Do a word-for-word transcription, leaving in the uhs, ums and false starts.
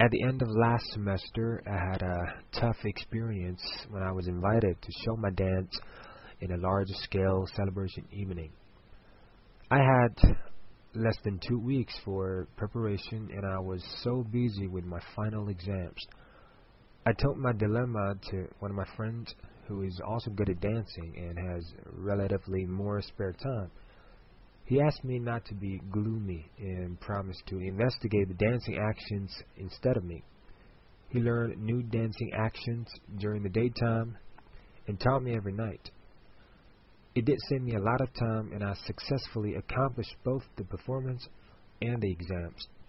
At the end of last semester, I had a tough experience when I was invited to show my dance in a large-scale celebration evening. I had less than two weeks for preparation and I was so busy with my final exams. I told my dilemma to one of my friends who is also good at dancing and has relatively more spare time. He asked me not to be gloomy and promised to investigate the dancing actions instead of me. He learned new dancing actions during the daytime and taught me every night. It did save me a lot of time and I successfully accomplished both the performance and the exams.